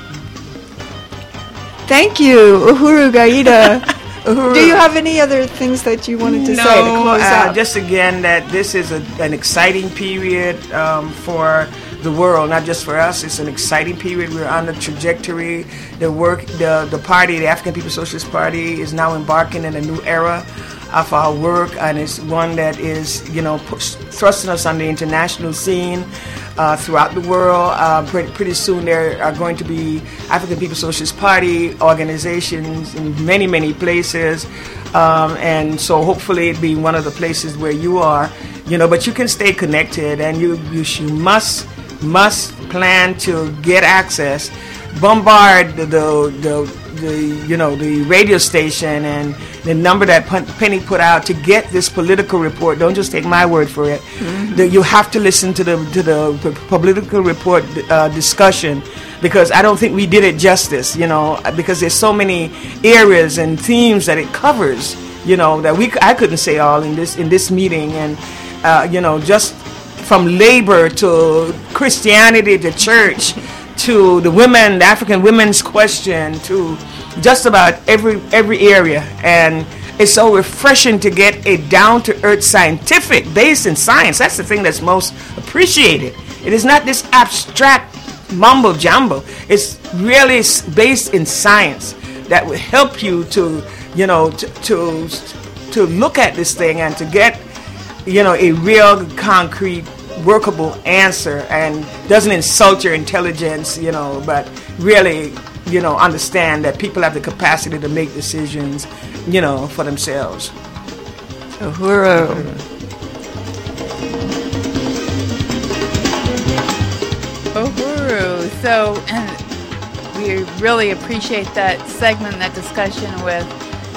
Thank you, Uhuru Gaida. Uhuru. Do you have any other things that you wanted to no, say to close uh, out? Just again that this is a, an exciting period um, for the world, not just for us. It's an exciting period. We're on the trajectory. The work, the the party, the African People's Socialist Party, is now embarking in a new era of our work, and it's one that is, you know, push, thrusting us on the international scene uh, throughout the world. Uh, pretty, pretty soon there are going to be African People's Socialist Party organizations in many, many places. Um, and so hopefully it'll be one of the places where you are, you know, but you can stay connected, and you, you, you must, must plan to get access. Bombard the, the, the, the, you know, the radio station and the number that Penny put out to get this political report. Don't just take my word for it. Mm-hmm. The, you have to listen to the, to the political report uh, discussion, because I don't think we did it justice, you know, because there's so many areas and themes that it covers, you know, that we I couldn't say all in this in this meeting. And uh, you know, just from labor to Christianity to church to the women, the African women's question, to just about every every area. And it's so refreshing to get a down-to-earth scientific based in science. That's the thing that's most appreciated. It is not this abstract mumbo jumbo. It's really based in science that will help you to, you know, to, to to look at this thing and to get, you know, a real concrete workable answer, and doesn't insult your intelligence, you know, but really, you know, understand that people have the capacity to make decisions, you know, for themselves. Uhuru. Uhuru. So we really appreciate that segment, that discussion with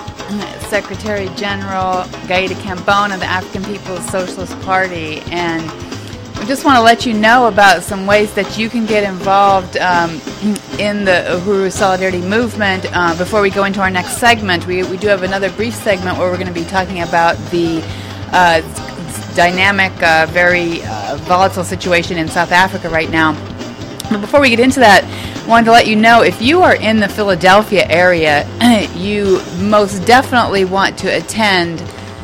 Secretary General Gaita Kambona of the African People's Socialist Party. And we just want to let you know about some ways that you can get involved um, in the Uhuru Solidarity Movement. Uh, before we go into our next segment, we, we do have another brief segment where we're going to be talking about the uh, dynamic, uh, very uh, volatile situation in South Africa right now. But before we get into that, I wanted to let you know, if you are in the Philadelphia area, you most definitely want to attend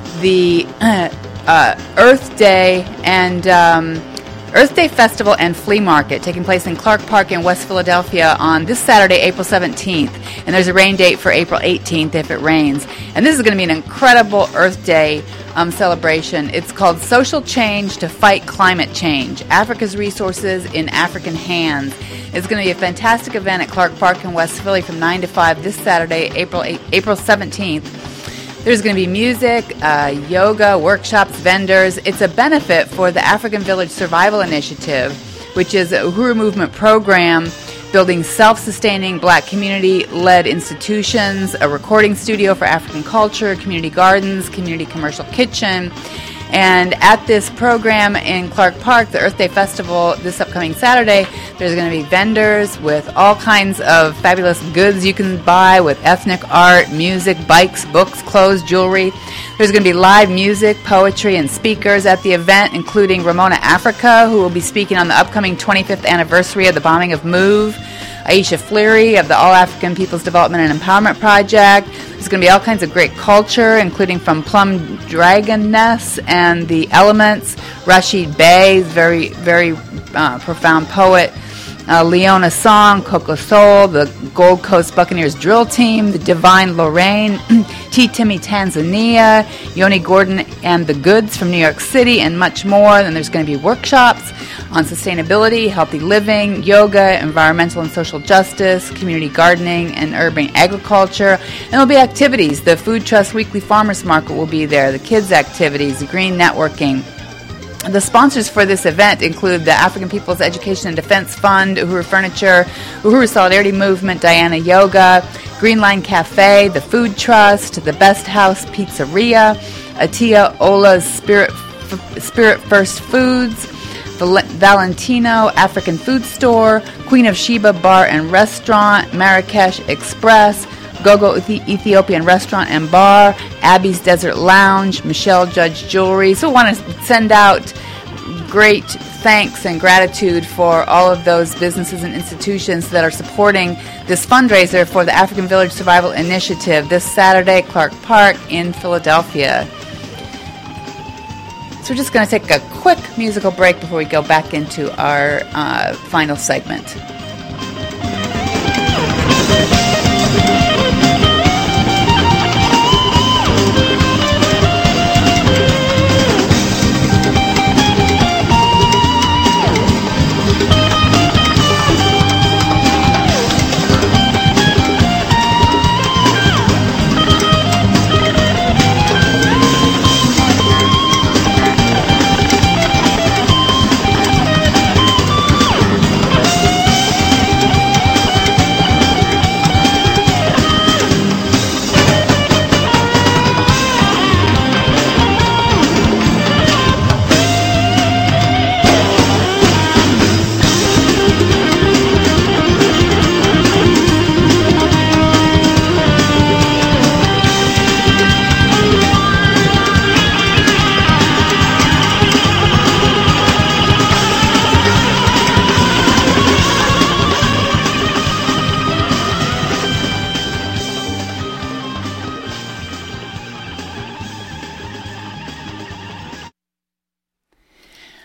the uh, uh, Earth Day and um, Earth Day Festival and Flea Market taking place in Clark Park in West Philadelphia on this Saturday, April seventeenth. And there's a rain date for April eighteenth if it rains. And this is going to be an incredible Earth Day um, celebration. It's called Social Change to Fight Climate Change, Africa's Resources in African Hands. It's going to be a fantastic event at Clark Park in West Philly from nine to five this Saturday, April eighth, April seventeenth. There's going to be music, uh, yoga, workshops, vendors. It's a benefit for the African Village Survival Initiative, which is a Uhuru Movement program building self-sustaining black community-led institutions, a recording studio for African culture, community gardens, community commercial kitchen. And at this program in Clark Park, the Earth Day Festival, this upcoming Saturday, there's going to be vendors with all kinds of fabulous goods you can buy, with ethnic art, music, bikes, books, clothes, jewelry. There's going to be live music, poetry, and speakers at the event, including Ramona Africa, who will be speaking on the upcoming twenty-fifth anniversary of the bombing of MOVE, Aisha Fleary of the All African People's Development and Empowerment Project. There's going to be all kinds of great culture, including from Plum Dragoness and the Elements, Rashid Bey, very, very uh, profound poet, uh, Leona Song, Coco Soul, the Gold Coast Buccaneers drill team, the Divine Lorraine, T. Timmy Tanzania, Yoni Gordon and the Goods from New York City, and much more. And there's going to be workshops on sustainability, healthy living, yoga, environmental and social justice, community gardening, and urban agriculture. And there'll be activities. The Food Trust Weekly Farmers Market will be there, the kids' activities, the green networking. The sponsors for this event include the African People's Education and Defense Fund, Uhuru Furniture, Uhuru Solidarity Movement, Diana Yoga, Green Line Cafe, the Food Trust, the Best House Pizzeria, Atia Ola's Spirit, F- Spirit First Foods, Valentino African Food Store, Queen of Sheba Bar and Restaurant, Marrakesh Express, Gogo Ethiopian Restaurant and Bar, Abby's Desert Lounge, Michelle Judge Jewelry. So I want to send out great thanks and gratitude for all of those businesses and institutions that are supporting this fundraiser for the African Village Survival Initiative this Saturday, Clark Park in Philadelphia. So we're just going to take a quick musical break before we go back into our uh, final segment.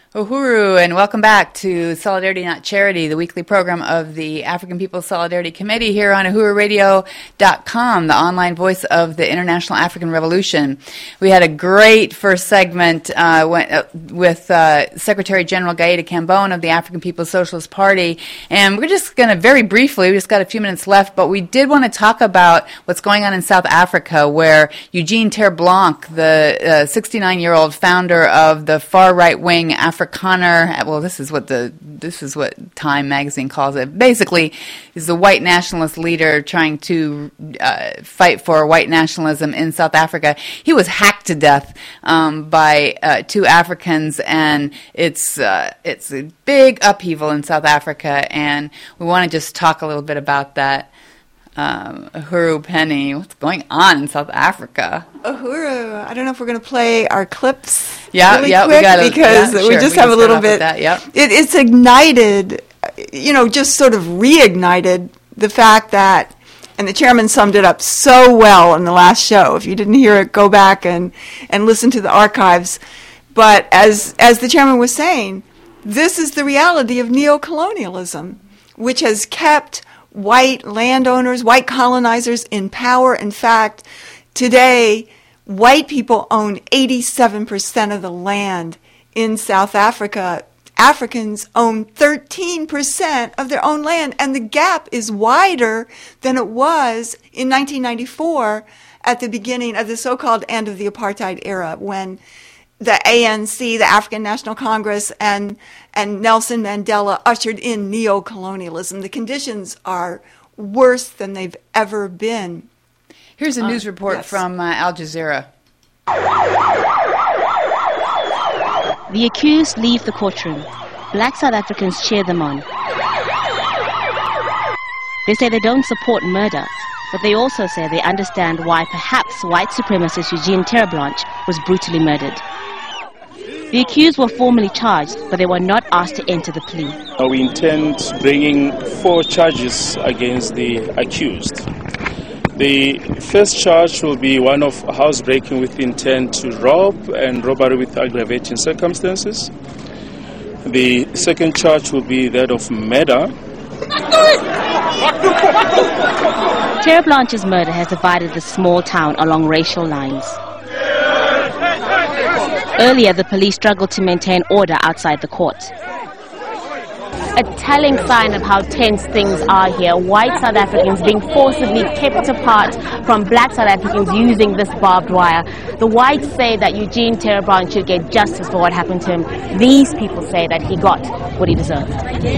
Uhuru, and welcome back to Solidarity Not Charity, the weekly program of the African People's Solidarity Committee here on uhuru radio dot com, the online voice of the International African Revolution. We had a great first segment uh, went, uh, with uh, Secretary General Gaeta Cambone of the African People's Socialist Party, and we're just going to very briefly, we just got a few minutes left, but we did want to talk about what's going on in South Africa, where Eugene Terreblanc, the sixty-nine-year-old founder of the far right-wing African Afrikaner, well, this is what the this is what Time magazine calls it. Basically, is the white nationalist leader trying to uh, fight for white nationalism in South Africa. He was hacked to death um, by uh, two Africans, and it's uh, it's a big upheaval in South Africa. And we want to just talk a little bit about that. Um, Uhuru Penny, what's going on in South Africa? Uhuru, I don't know if we're going to play our clips yeah, really yeah, quick we gotta, because yeah, we sure. just we have a little bit. That, yep. it, it's ignited, you know, just sort of reignited the fact that, and the chairman summed it up so well in the last show. If you didn't hear it, go back and, and listen to the archives. But as as the chairman was saying, this is the reality of neocolonialism, which has kept white landowners, white colonizers in power. In fact, today, white people own eighty-seven percent of the land in South Africa. Africans own thirteen percent of their own land, and the gap is wider than it was in nineteen ninety-four at the beginning of the so-called end of the apartheid era, when the A N C, the African National Congress, and and Nelson Mandela ushered in neocolonialism. The conditions are worse than they've ever been. Here's a uh, news report yes. from uh, Al Jazeera. The accused leave the courtroom. Black South Africans cheer them on. They say they don't support murder, but they also say they understand why perhaps white supremacist Eugene Terreblanc was brutally murdered. The accused were formally charged, but they were not asked to enter the plea. We intend bringing four charges against the accused. The first charge will be one of housebreaking with intent to rob and robbery with aggravating circumstances. The second charge will be that of murder. Terreblanc's murder has divided the small town along racial lines. Earlier, the police struggled to maintain order outside the court. A telling sign of how tense things are here, white South Africans being forcibly kept apart from black South Africans using this barbed wire. The whites say that Eugene Terreblanc should get justice for what happened to him. These people say that he got what he deserved.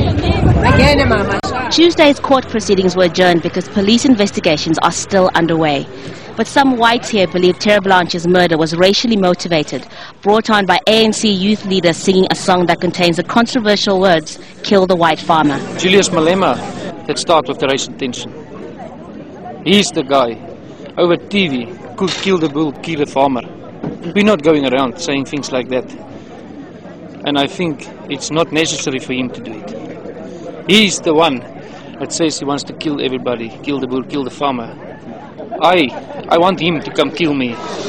Tuesday's court proceedings were adjourned because police investigations are still underway. But some whites here believe Terreblanc's murder was racially motivated, brought on by A N C youth leaders singing a song that contains the controversial words, "Kill the white farmer." Julius Malema, that started with the racial tension. He's the guy, over T V, could kill the bull, kill the farmer. We're not going around saying things like that. And I think it's not necessary for him to do it. He's the one that says he wants to kill everybody, kill the bull, kill the farmer. I, I want him to come kill me.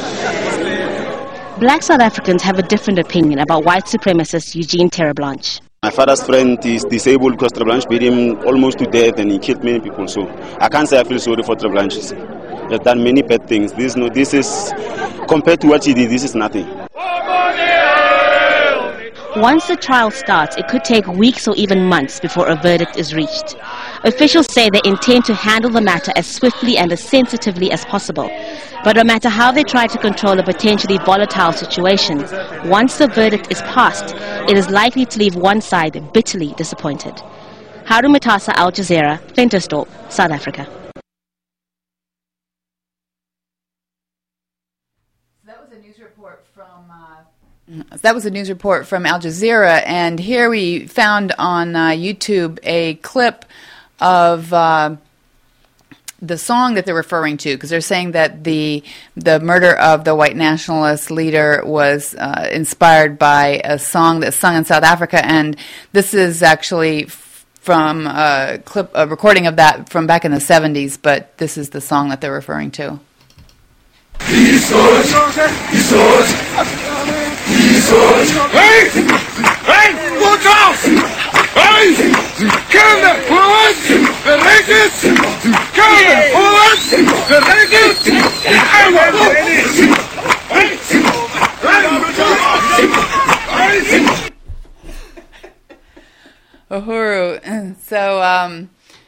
Black South Africans have a different opinion about white supremacist Eugene Terreblanc. My father's friend is disabled because Terreblanc beat him almost to death and he killed many people. So I can't say I feel sorry for Terreblanc. He has done many bad things. This, no, this is, compared to what he did, this is nothing. Once the trial starts, it could take weeks or even months before a verdict is reached. Officials say they intend to handle the matter as swiftly and as sensitively as possible. But no matter how they try to control a potentially volatile situation, once the verdict is passed, it is likely to leave one side bitterly disappointed. Haru Matasa, Al Jazeera, Ventersdorp, South Africa. That was a news report from... Uh That was a news report from Al Jazeera, and here we found on uh, YouTube a clip of uh, the song that they're referring to, because they're saying that the the murder of the white nationalist leader was uh, inspired by a song that's sung in South Africa, and this is actually f- from a clip, a recording of that from back in the seventies, but this is the song that they're referring to. Hey! Hey! Uhuru. So, um,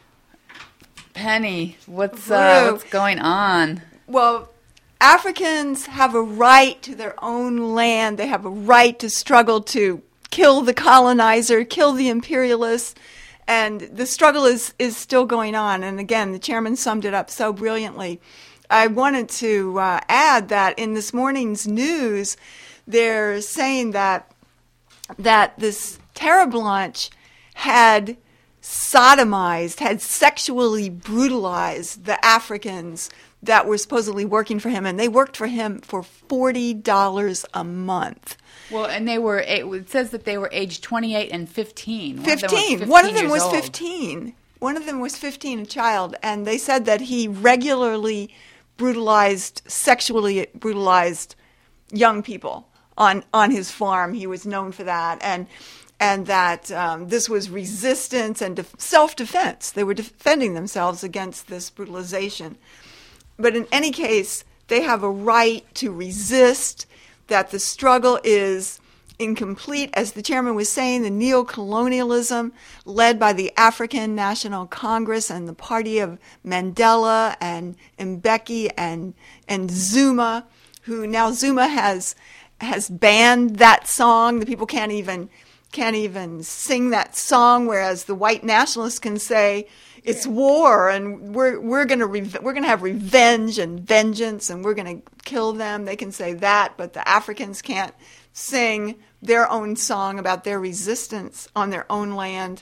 Penny, what's uh, what's going on? Well, Africans have a right to their own land. They have a right to struggle to kill the colonizer, kill the imperialists, and the struggle is, is still going on. And again, the chairman summed it up so brilliantly. I wanted to uh, add that in this morning's news, they're saying that that this Terre Blanche had sodomized, had sexually brutalized the Africans that were supposedly working for him, and they worked for him for forty dollars a month. Well, and they were, it says that they were aged twenty-eight and fifteen. fifteen. One of them was fifteen. One of them was fifteen, a child, and they said that he regularly brutalized, sexually brutalized young people on, on his farm. He was known for that, and and that um, this was resistance and def- self-defense. They were defending themselves against this brutalization. But in any case, they have a right to resist, that the struggle is incomplete. As the chairman was saying, the neo-colonialism led by the African National Congress and the party of Mandela and Mbeki and and Zuma, who now Zuma has has banned that song. The people can't even can't even sing that song, whereas the white nationalists can say it's war and we're we're gonna re- we're gonna have revenge and vengeance and we're gonna kill them. They can say that, but the Africans can't sing their own song about their resistance on their own land.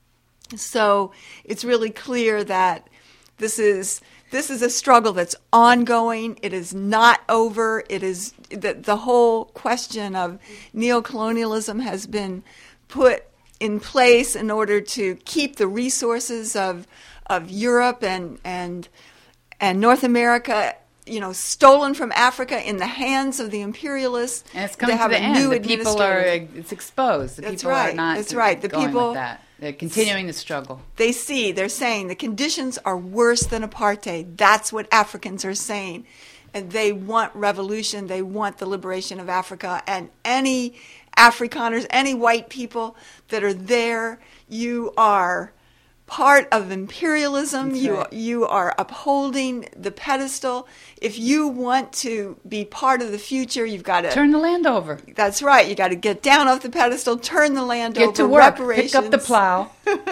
So it's really clear that this is this is a struggle that's ongoing. It is not over. It is the the whole question of neocolonialism has been put in place in order to keep the resources of of Europe and and and North America, you know, stolen from Africa in the hands of the imperialists. And it's coming to the end. The people are it's exposed. The That's people right. are not That's right. The going people with that. They're continuing the struggle. They see, they're saying the conditions are worse than apartheid. That's what Africans are saying. And they want revolution. They want the liberation of Africa. And any Afrikaners, any white people that are there, you are part of imperialism. That's you right. you are upholding the pedestal. If you want to be part of the future, you've got to turn the land over. That's right. You got to get down off the pedestal, turn the land get over. Get to work. Reparations. Pick up the plow.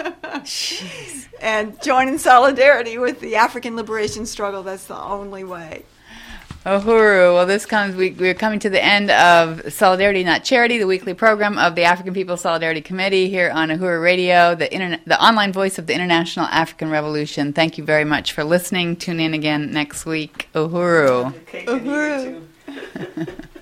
And join in solidarity with the African liberation struggle. That's the only way. Uhuru. Well, this comes, we, we're coming to the end of Solidarity Not Charity, the weekly program of the African People's Solidarity Committee here on Uhuru Radio, the internet, the online voice of the International African Revolution. Thank you very much for listening. Tune in again next week. Uhuru. Uhuru.